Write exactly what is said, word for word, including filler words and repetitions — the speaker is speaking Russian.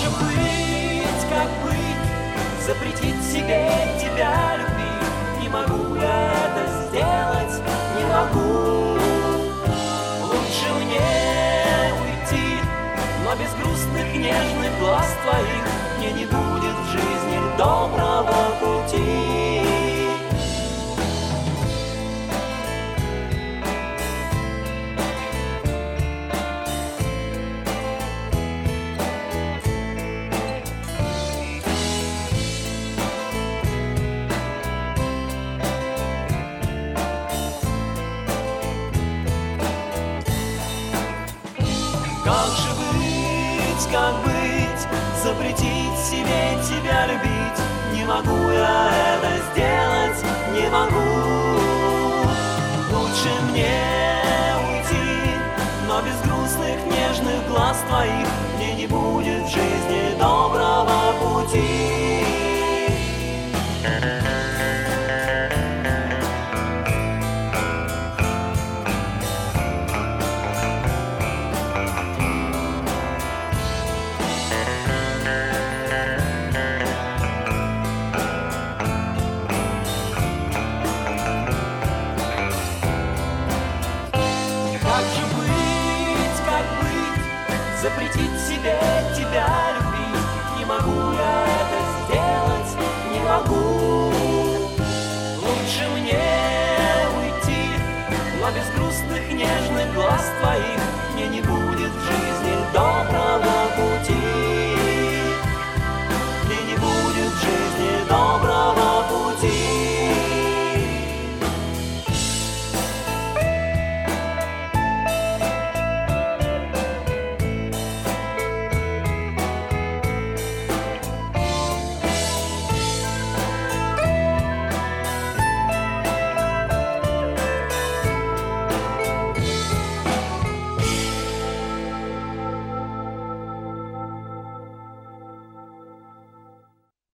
же быть, как быть, запретить себе тебя любить? Не могу я это сделать, не могу. Лучше мне уйти, но без грустных нежных глаз твоих мне не будет в жизни доброго пути. Как же быть, как быть, запретить себе тебя любить? Не могу я это сделать, не могу. Лучше мне уйти, но без грустных нежных глаз твоих мне не будет в жизни доброго пути. Запретить себе тебя любить? Не могу я это сделать, не могу. Лучше мне уйти, но без грустных нежных глаз твоих мне не будет в жизни доброго